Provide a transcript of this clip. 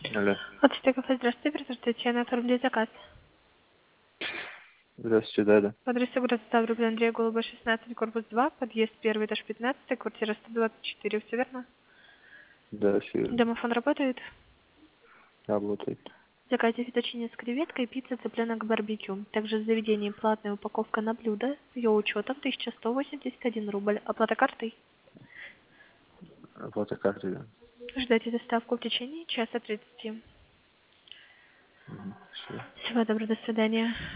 Алло. Отсюда кафе, здравствуйте, присутствуйте, на оформили заказ. Здравствуйте, да. По адресу город Ставрополь, Андрея Голуба, 16, корпус 2, подъезд 1, этаж 15, квартира 124, все верно? Да, все верно. Домофон работает? Работает. Заказе феточини с креветкой, пицца, цыпленок, барбекю. Также в заведении платная упаковка на блюдо с ее учетом 1181 рубль. Оплата картой. Фотокарты, да. Ждайте доставку в течение часа 30. Угу. Все. Всего доброго, до свидания.